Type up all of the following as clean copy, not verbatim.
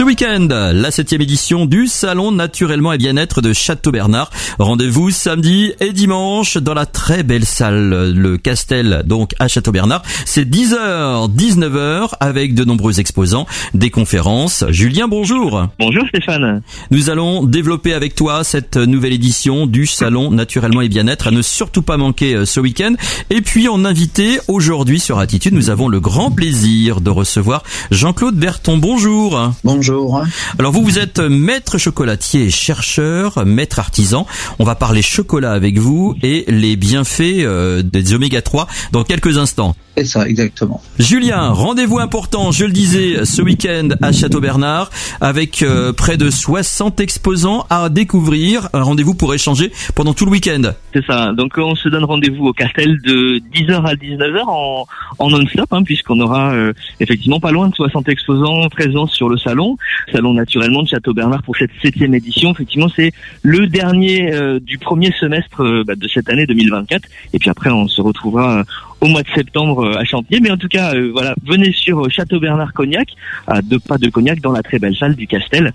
week-end, la 7e édition du Salon Naturellement et Bien-être de Châteaubernard. Rendez-vous samedi et dimanche dans la très belle salle, le Castel, donc à Châteaubernard. C'est 10h, 19h avec de nombreux exposants, des conférences. Julien, bonjour. Bonjour Stéphane. Nous allons développer avec toi cette nouvelle édition du Salon Naturellement et Bien-être à ne surtout pas manquer ce week-end. Et puis en invité aujourd'hui sur Attitude, nous avons le grand plaisir de recevoir Jean-Claude Berton. Bonjour. Bonjour. Alors vous êtes maître chocolatier et chercheur, maître artisan. On va parler chocolat avec vous et les bienfaits des oméga 3 dans quelques instants. C'est ça, exactement. Julien, rendez-vous important, je le disais, ce week-end à Châteaubernard avec près de 60 exposants à découvrir. Un rendez-vous pour échanger pendant tout le week-end. C'est ça, donc on se donne rendez-vous au Castel de 10h à 19h en non-stop, puisqu'on aura effectivement pas loin de 60 exposants présents sur le salon naturellement de Châteaubernard pour cette 7e édition. Effectivement, c'est le dernier du premier semestre de cette année 2024. Et puis après, on se retrouvera au mois de septembre à Champniers. Mais en tout cas, voilà, venez sur Châteaubernard-Cognac, à 2 pas de Cognac, dans la très belle salle du Castel.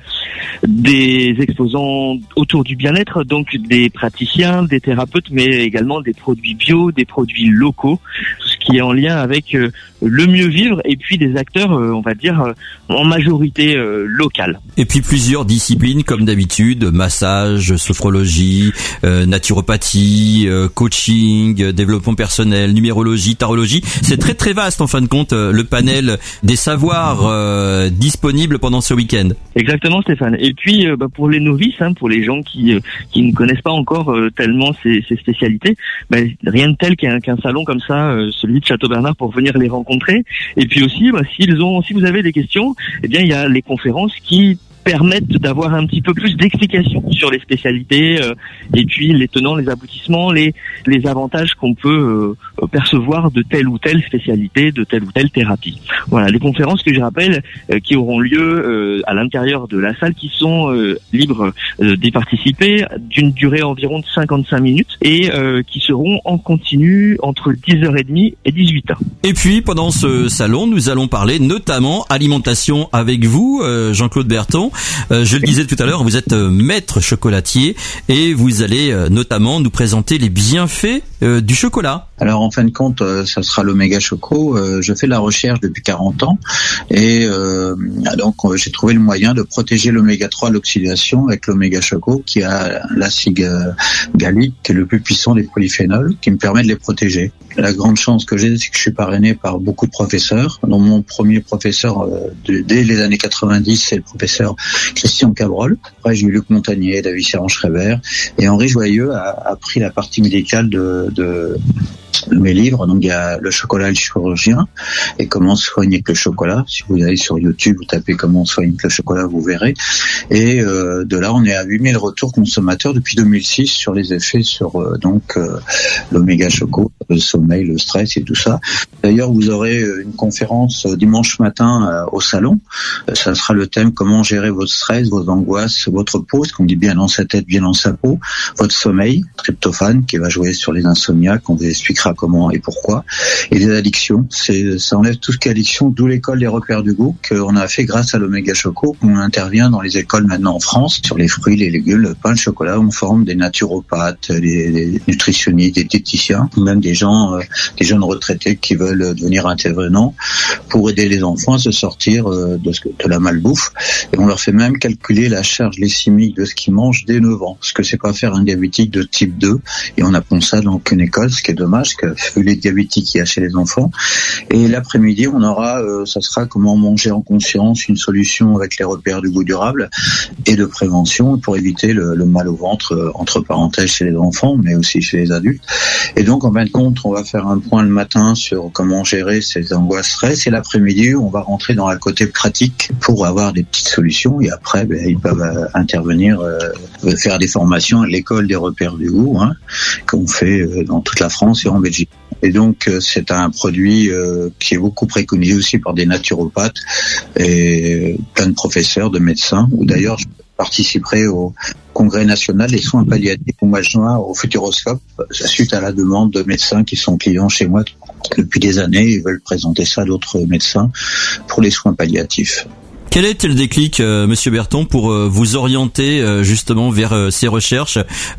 Des exposants autour du bien-être, donc des praticiens, des thérapeutes, mais également des produits bio, des produits locaux, tout ce qui est en lien avec le mieux vivre, et puis des acteurs, on va dire, en majorité locale. Et puis plusieurs disciplines comme d'habitude, massage, sophrologie, naturopathie, coaching, développement personnel, numérologie, tarologie. C'est très très vaste en fin de compte le panel des savoirs disponibles pendant ce week-end. Exactement Stéphane. Et puis pour les novices, pour les gens qui ne connaissent pas encore tellement ces spécialités, rien de tel qu'un salon comme ça, celui de Châteaubernard, pour venir les rencontrer. Et puis aussi, si vous avez des questions, il y a les conférences qui permettent d'avoir un petit peu plus d'explications sur les spécialités et puis les tenants, les aboutissements, les avantages qu'on peut percevoir de telle ou telle spécialité, de telle ou telle thérapie. Voilà, les conférences que je rappelle qui auront lieu à l'intérieur de la salle, qui sont libres d'y participer, d'une durée environ de 55 minutes et qui seront en continu entre 10h30 et 18h. Et puis pendant ce salon, nous allons parler notamment alimentation avec vous, Jean-Claude Berton. Je le disais tout à l'heure, vous êtes maître chocolatier et vous allez notamment nous présenter les bienfaits du chocolat. Alors en fin de compte, ça sera l'Oméga Choco. Je fais de la recherche depuis 40 ans et donc j'ai trouvé le moyen de protéger l'Oméga 3 de l'oxydation avec l'Oméga Choco, qui a l'acide gallique, qui est le plus puissant des polyphénols, qui me permet de les protéger. La grande chance que j'ai, c'est que je suis parrainé par beaucoup de professeurs. Donc mon premier professeur dès les années 90, c'est le professeur Christian Cabrol. Après, j'ai eu Luc Montagnier, David Serran-Schreiber, et Henri Joyeux a pris la partie médicale de mes livres. Donc il y a le chocolat et le chirurgien et comment soigner avec le chocolat. Si vous allez sur YouTube, vous tapez comment soigner avec le chocolat, vous verrez. Et de là, on est à 8000 retours consommateurs depuis 2006 sur les effets sur l'Oméga Choco, le sommeil, le stress et tout ça. D'ailleurs, vous aurez une conférence dimanche matin au salon. Ça sera le thème comment gérer votre stress, vos angoisses, votre peau, ce qu'on dit bien dans sa tête, bien dans sa peau, votre sommeil, tryptophane qui va jouer sur les insomniaques, on vous expliquera comment et pourquoi, et des addictions. Ça enlève tout ce qui est addiction, d'où l'école des repères du goût qu'on a fait grâce à l'Oméga Choco. On intervient dans les écoles maintenant en France sur les fruits, les légumes, le pain, le chocolat. On forme des naturopathes, des nutritionnistes, des diététiciens, ou même des gens, des jeunes retraités qui veulent devenir intervenants pour aider les enfants à se sortir de la malbouffe. Et on leur fait même calculer la charge glycémique de ce qu'ils mangent dès 9 ans, ce que c'est pas faire un diabétique de type 2. Et on apprend ça dans aucune école, ce qui est dommage, vu les diabétiques qu'il y a chez les enfants. Et l'après-midi, on aura, ça sera comment manger en conscience, une solution avec les repères du goût durable et de prévention pour éviter le mal au ventre, entre parenthèses, chez les enfants, mais aussi chez les adultes. Et donc, en fin de compte, on va faire un point le matin sur comment gérer ces angoisses, stress, et l'après-midi, on va rentrer dans la côté pratique pour avoir des petites solutions. Et après, ils peuvent intervenir, faire des formations à l'école des repères du goût, qu'on fait dans toute la France et en Belgique. Et donc, c'est un produit qui est beaucoup préconisé aussi par des naturopathes et plein de professeurs, de médecins. Ou d'ailleurs, je participerai au Congrès national des soins palliatifs au mois de juin au Futuroscope, suite à la demande de médecins qui sont clients chez moi depuis des années. Ils veulent présenter ça à d'autres médecins pour les soins palliatifs. Quel a été le déclic, Monsieur Berton, pour vous orienter justement vers ces recherches?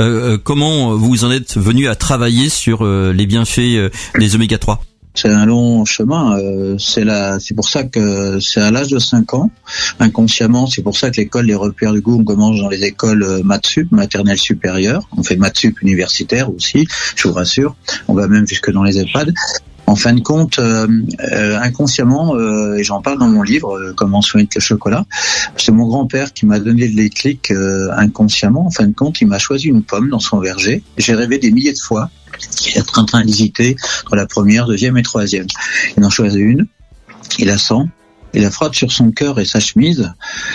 Comment vous en êtes venu à travailler sur les bienfaits des oméga 3? C'est un long chemin. C'est pour ça que c'est à l'âge de 5 ans, inconsciemment. C'est pour ça que l'école des repères du goût, on commence dans les écoles maths-sup, maternelle supérieure. On fait maths-sup universitaire aussi, je vous rassure. On va même jusque dans les EHPAD. En fin de compte, inconsciemment, et j'en parle dans mon livre, Comment soigner le chocolat, c'est mon grand-père qui m'a donné le déclic inconsciemment. En fin de compte, il m'a choisi une pomme dans son verger. J'ai rêvé des milliers de fois d'être en train d'hésiter entre la première, deuxième et troisième. Il en choisit une, il la sent, il la frotte sur son cœur et sa chemise,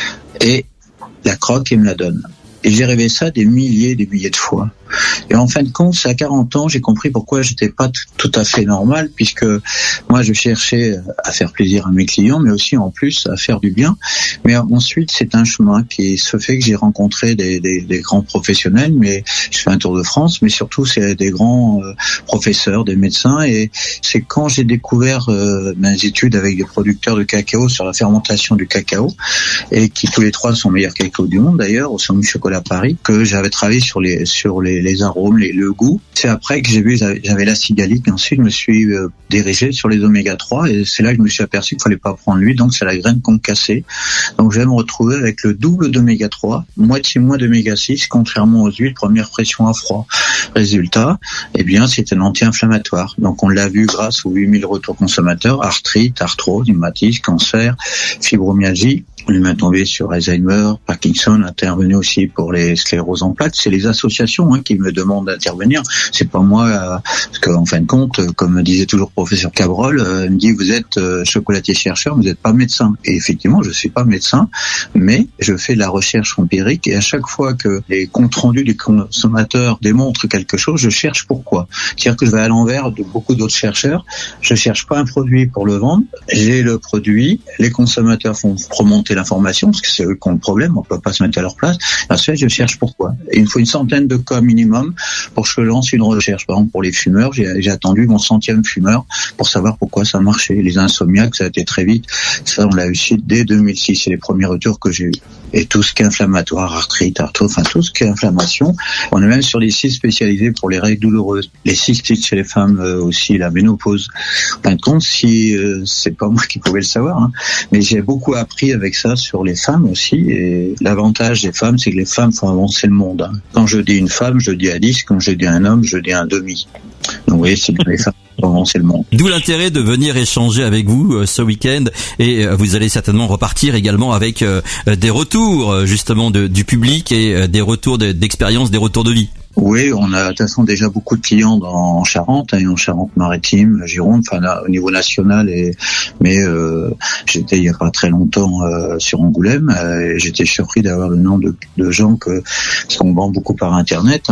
et la croque et me la donne. Et j'ai rêvé ça des milliers de fois. Et en fin de compte, c'est à 40 ans, j'ai compris pourquoi j'étais pas tout à fait normal, puisque moi, je cherchais à faire plaisir à mes clients, mais aussi en plus à faire du bien. Mais ensuite, c'est un chemin qui se fait que j'ai rencontré des grands professionnels, mais je fais un tour de France, mais surtout, c'est des grands professeurs, des médecins, et c'est quand j'ai découvert mes études avec des producteurs de cacao sur la fermentation du cacao, et qui tous les trois sont meilleurs cacao du monde d'ailleurs, au Salon du Chocolat Paris, que j'avais travaillé sur les arômes, le goût. C'est après que j'ai vu, j'avais l'acide hyaluronique, et ensuite je me suis dirigé sur les oméga 3, et c'est là que je me suis aperçu qu'il fallait pas prendre l'huile, donc c'est la graine qu'on cassait. Donc je vais me retrouver avec le double d'oméga 3, moitié moins d'oméga 6, contrairement aux huiles première pression à froid. Résultat, eh bien, c'est un anti-inflammatoire. Donc on l'a vu grâce aux 8000 retours consommateurs, arthrite, arthrose, rhumatisme, cancer, fibromyalgie. On est maintenant tombé sur Alzheimer, Parkinson, intervenu aussi pour les scléroses en plaques. C'est les associations qui me demandent d'intervenir. C'est pas moi, parce qu'en fin de compte, comme disait toujours professeur Cabrol, il me dit vous êtes chocolatier chercheur, vous n'êtes pas médecin. Et effectivement, je suis pas médecin, mais je fais de la recherche empirique, et à chaque fois que les comptes rendus des consommateurs démontrent quelque chose, je cherche pourquoi. C'est-à-dire que je vais à l'envers de beaucoup d'autres chercheurs. Je cherche pas un produit pour le vendre. J'ai le produit. Les consommateurs font remonter l'information, parce que c'est eux qui ont le problème, on peut pas se mettre à leur place. Ensuite, je cherche pourquoi. Et il me faut une centaine de cas minimum pour que je lance une recherche. Par exemple, pour les fumeurs, j'ai attendu mon 100e fumeur pour savoir pourquoi ça marchait. Les insomniaques, ça a été très vite. Ça, on l'a eu dès 2006. C'est les premiers retours que j'ai eu. Et tout ce qui est inflammatoire, arthrite, arthrose, enfin tout ce qui est inflammation. On est même sur des sites spécialisés pour les règles douloureuses. Les cystites chez les femmes aussi, la ménopause. En fin de compte, si c'est pas moi qui pouvais le savoir, mais j'ai beaucoup appris avec ça sur les femmes aussi. Et l'avantage des femmes, c'est que les femmes font avancer le monde. Quand je dis une femme, je dis à 10. Quand je dis un homme, je dis un demi. Donc vous voyez, c'est que les femmes font avancer le monde. D'où l'intérêt de venir échanger avec vous ce week-end, et vous allez certainement repartir également avec des retours justement du public, et des retours d'expérience, des retours de vie. Oui, on a de toute façon déjà beaucoup de clients en Charente, et en Charente-Maritime, Gironde, enfin là, au niveau national. Mais j'étais il y a pas très longtemps sur Angoulême, et j'étais surpris d'avoir le nombre de gens parce qu'on vend beaucoup par internet,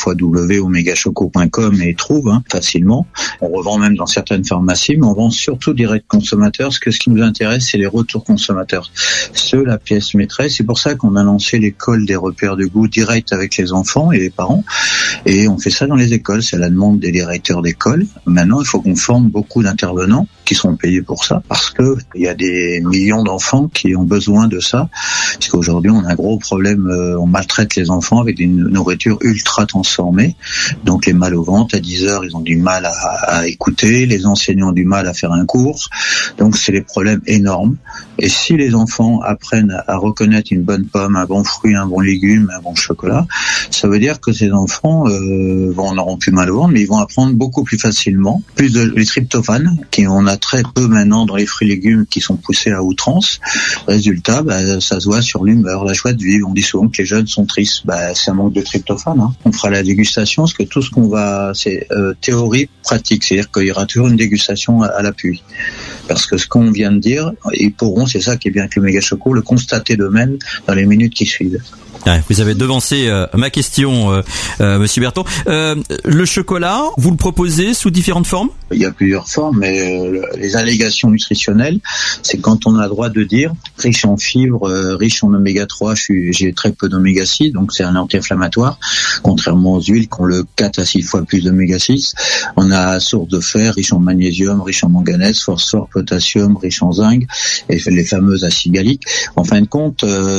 www.omegachoco.com, et ils trouvent facilement. On revend même dans certaines pharmacies, mais on vend surtout direct consommateur, parce que ce qui nous intéresse, c'est les retours consommateurs. C'est la pièce maîtresse. C'est pour ça qu'on a lancé l'école des repères de goût direct avec les enfants et les parents. Et on fait ça dans les écoles, c'est à la demande des directeurs d'école. Maintenant, il faut qu'on forme beaucoup d'intervenants qui seront payés pour ça, parce que il y a des millions d'enfants qui ont besoin de ça. Parce qu'aujourd'hui, on a un gros problème, on maltraite les enfants avec des nourritures ultra transformées. Donc les mal au ventre, à 10 heures, ils ont du mal à écouter, les enseignants ont du mal à faire un cours. Donc c'est des problèmes énormes. Et si les enfants apprennent à reconnaître une bonne pomme, un bon fruit, un bon légume, un bon chocolat, ça veut dire que ces enfants n'auront plus mal au ventre, mais ils vont apprendre beaucoup plus facilement. Plus de les tryptophane, on a très peu maintenant dans les fruits et légumes qui sont poussés à outrance. Résultat, ça se voit sur l'humeur, la joie de vivre. On dit souvent que les jeunes sont tristes. C'est un manque de tryptophane. On fera la dégustation, parce que tout ce qu'on va, c'est théorie, pratique. C'est-à-dire qu'il y aura toujours une dégustation à l'appui. Parce que ce qu'on vient de dire, ils pourront, c'est ça qui est bien avec le Méga Choco, le constater d'eux-mêmes dans les minutes qui suivent. Ouais, vous avez devancé ma question, Monsieur Berton. Le chocolat, vous le proposez sous différentes formes ? Il y a plusieurs formes, mais les allégations nutritionnelles, c'est quand on a le droit de dire riche en fibres, riche en oméga 3, j'ai très peu d'oméga 6, donc c'est un anti-inflammatoire, contrairement aux huiles qui ont le 4 à 6 fois plus d'oméga 6. On a source de fer, riche en magnésium, riche en manganèse, phosphore, potassium, riche en zinc, et les fameuses acides galliques. En fin de compte,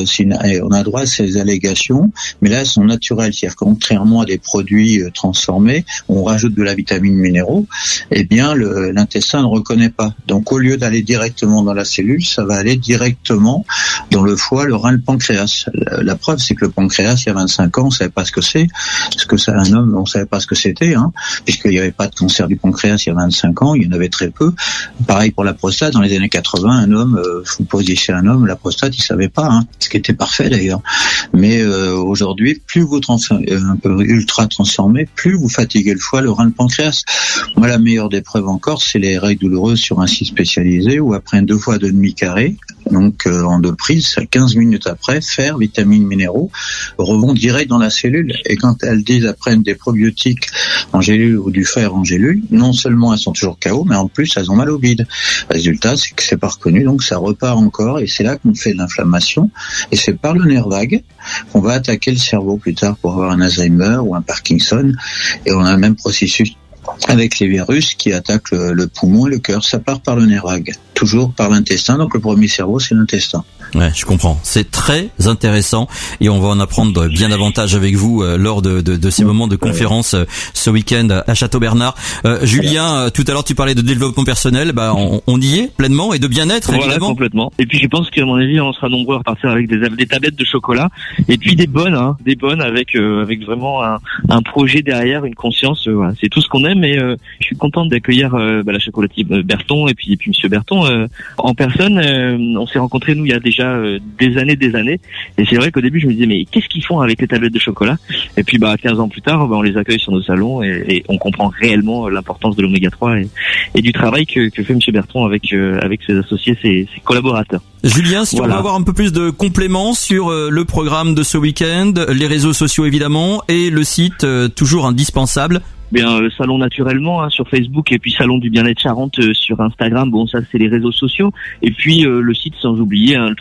on a droit à ces allégations, mais là elles sont naturelles, c'est-à-dire contrairement à des produits transformés, on rajoute de la vitamine minéraux, eh bien l'intestin ne reconnaît pas. Donc au lieu d'aller directement dans la cellule, ça va aller directement dans le foie, le rein, le pancréas. La preuve, c'est que le pancréas, il y a 25 ans, on savait pas ce que c'est. Parce que c'est un homme, on savait pas ce que c'était, puisqu'il n'y avait pas de cancer du pancréas il y a 25 ans, il y en avait très peu. Pareil pour la prostate, dans les années 80, un homme, vous posiez chez un homme, la prostate, il savait pas, ce qui était parfait d'ailleurs. Mais aujourd'hui, plus vous un peu ultra transformé, plus vous fatiguez le foie, le rein, le pancréas. Moi, la meilleure des preuves encore, c'est les règles douloureuses sur un site spécialisé où après 2 fois 2,5 carrés, donc en 2 prises, 15 minutes après, fer, vitamines, minéraux, revont direct dans la cellule. Et quand elles disent après des probiotiques en gélule ou du fer en gélule, non seulement elles sont toujours KO, mais en plus elles ont mal au bide. Résultat, c'est que c'est pas reconnu, donc ça repart encore, et c'est là qu'on fait de l'inflammation, et c'est par le nerf vague qu'on va attaquer le cerveau plus tard pour avoir un Alzheimer ou un Parkinson, et on a le même processus avec les virus qui attaquent le poumon et le cœur. Ça part par le nerf vague, toujours par l'intestin, donc le premier cerveau c'est l'intestin. Ouais, je comprends. C'est très intéressant et on va en apprendre bien davantage avec vous lors de ces moments de conférence ce week-end à Château-Bernard. Julien, tout à l'heure tu parlais de développement personnel, on y est pleinement, et de bien-être évidemment. Voilà, complètement. Et puis je pense qu'à mon avis on sera nombreux à repartir avec des tablettes de chocolat, et puis des bonnes avec vraiment un projet derrière, une conscience. Voilà, c'est tout ce qu'on aime. Et je suis content d'accueillir la chocolatier Berton et puis Monsieur Berton en personne. On s'est rencontrés nous il y a déjà des années, et c'est vrai qu'au début je me disais mais qu'est-ce qu'ils font avec les tablettes de chocolat, et puis 15 ans plus tard on les accueille sur nos salons, et on comprend réellement l'importance de l'oméga 3 et du travail que fait Monsieur Berton avec ses associés, ses collaborateurs. Julien, si on veut avoir un peu plus de compléments sur le programme de ce week-end, les réseaux sociaux évidemment, et le site toujours indispensable. Bien, salon naturellement sur Facebook, et puis salon du bien-être Charente sur Instagram. Bon, ça c'est les réseaux sociaux, et puis le site sans oublier le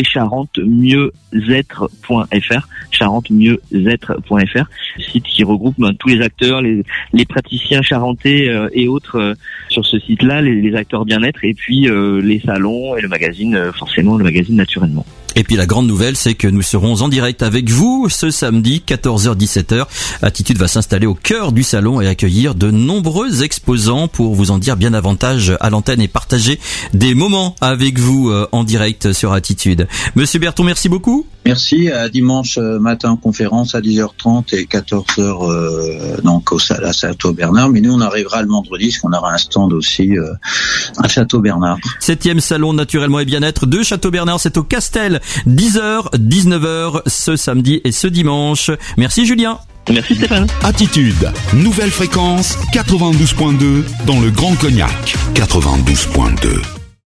www.charentemieuxêtre.fr, charentemieuxêtre.fr, site qui regroupe tous les acteurs, les praticiens charentais et autres sur ce site-là, les acteurs bien-être, et puis les salons et le magazine, forcément le magazine naturellement. Et puis la grande nouvelle, c'est que nous serons en direct avec vous ce samedi 14h-17h. Attitude va s'installer au cœur du salon et accueillir de nombreux exposants pour vous en dire bien davantage à l'antenne et partager des moments avec vous en direct sur Attitude. Monsieur Berton, merci beaucoup. Merci. À dimanche matin, conférence à 10h30 et 14h donc à Château-Bernard. Mais nous, on arrivera le vendredi parce qu'on aura un stand aussi à Château-Bernard. 7e salon naturellement et bien-être de Château-Bernard, c'est au Castel. 10h, 19h ce samedi et ce dimanche. Merci Julien. Merci Stéphane. Attitude, nouvelle fréquence 92.2 dans le Grand Cognac. 92.2.